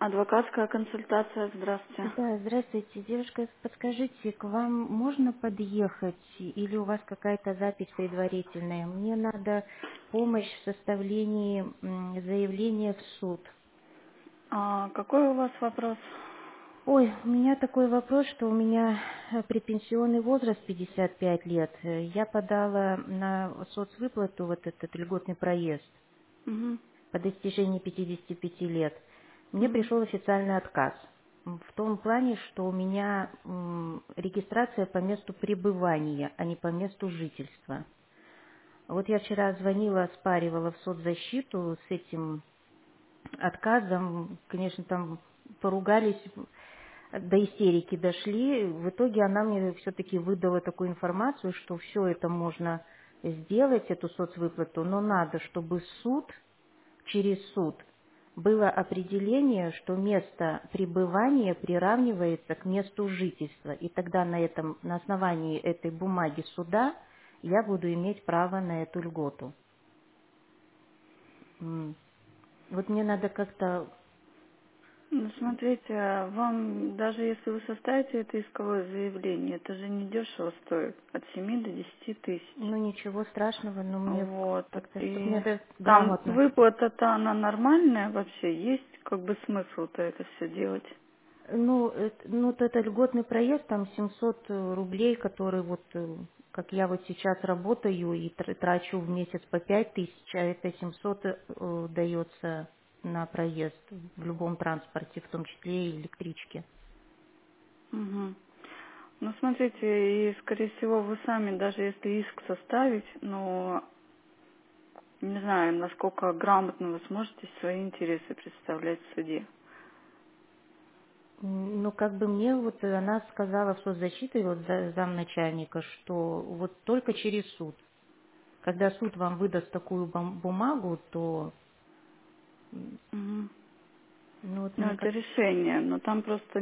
Адвокатская консультация, здравствуйте. Да, здравствуйте. Девушка, подскажите, к вам можно подъехать или у вас какая-то запись предварительная? Мне надо помощь в составлении заявления в суд. А какой у вас вопрос? Ой, у меня такой вопрос, что у меня предпенсионный возраст 55 лет. Я подала на соцвыплату вот этот льготный проезд Угу, по достижении 55 лет. Мне угу, пришел официальный отказ. В том плане, что у меня регистрация по месту пребывания, а не по месту жительства. Вот я вчера звонила, оспаривала в соцзащиту с этим отказом. Конечно, там поругались, до истерики дошли. В итоге она мне все-таки выдала такую информацию, что все это можно сделать, эту соцвыплату, но надо, чтобы суд через суд было определение, что место пребывания приравнивается к месту жительства. И тогда на основании этой бумаги суда я буду иметь право на эту льготу. М. Вот мне надо как-то... Ну, смотрите, вам, даже если вы составите это исковое заявление, это же не дешево стоит, от 7 до 10 тысяч. Ну, ничего страшного, но мне Вот, как-то, чтобы мне и это там грамотно. выплата-то она нормальная вообще, есть как бы смысл-то это все делать? Ну, вот это льготный проезд, там 700 рублей, которые вот, как я вот сейчас работаю и трачу в месяц по 5000, а это 700 дается на проезд в любом транспорте, в том числе и электричке. Угу. Ну, смотрите, и, скорее всего, вы сами, даже если иск составить, но не знаю, насколько грамотно вы сможете свои интересы представлять в суде. Ну, как бы мне вот она сказала в соцзащите, вот замначальника, что вот только через суд. Когда суд вам выдаст такую бумагу, то, Мгм. ну, вот Ну, мне это как... решение, но там просто,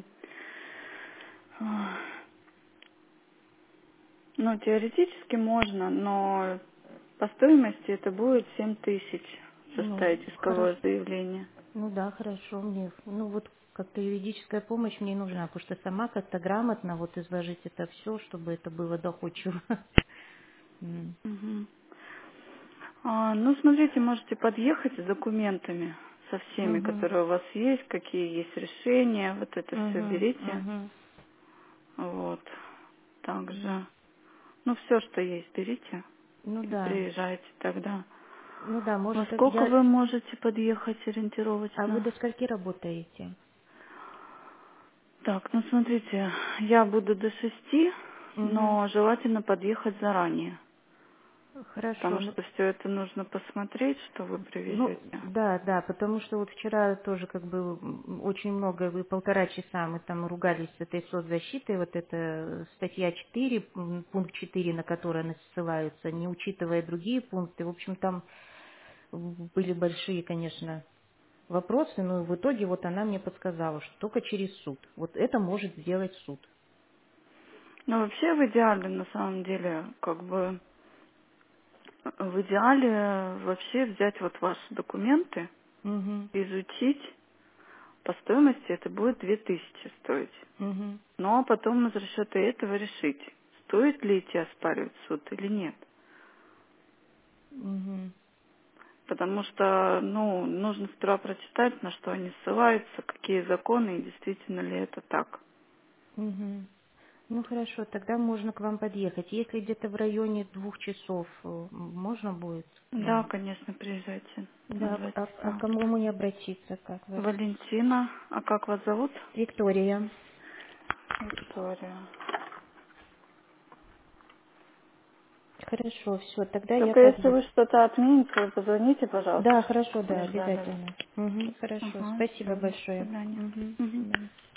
ну, теоретически можно, но по стоимости это будет 7 тысяч Ну, составить исковое хорошо. заявление. Ну да, хорошо мне. Ну вот как-то юридическая помощь мне нужна, потому что сама как-то грамотно вот изложить это все, чтобы это было доходчиво. М. Мгм. Ну, смотрите, можете подъехать с документами, со всеми, Мгм. которые у вас есть, какие есть решения, вот это все Мгм. берите. Мгм. Вот. М. Также, ну, все, что есть, берите Ну и да. приезжайте тогда. Ну да, Во может сколько я... вы можете подъехать А вы ориентировочно? до скольки работаете? Так, ну смотрите, я буду до 6, Угу. но желательно подъехать заранее, Хорошо. потому Ну, что все это нужно посмотреть, что вы ну, привезете. да, да, потому что вот вчера тоже как бы очень много, вы 1,5 часа мы там ругались с этой соцзащитой, вот эта статья 4, пункт 4, на который они ссылаются, не учитывая другие пункты. В общем, там были большие, конечно, вопросы, но в итоге вот она мне подсказала, что только через суд. Вот это может сделать суд. Но вообще в идеале, на самом деле, как бы, в идеале вообще взять вот ваши документы, Угу, изучить, по стоимости это будет 2000 стоить. угу, Ну, а потом из расчета этого решить, стоит ли идти оспаривать в суд или нет. угу, Потому что, ну, нужно сперва прочитать, на что они ссылаются, какие законы, и действительно ли это так. угу. Ну хорошо, тогда можно к вам подъехать. Если где-то в районе 2 часов можно будет к Да, вам? конечно, приезжайте на Да, 2 а к часа. кому мне обратиться, как вас? Валентина, а как вас зовут? Виктория. Виктория. Хорошо, все, тогда я Только если подъеду. вы что-то отмените, вы позвоните, пожалуйста, Да, чтобы хорошо, да, не ждали вас. обязательно. Угу, хорошо, Ага, спасибо все, до большое. свидания. Угу, до Мгм. свидания.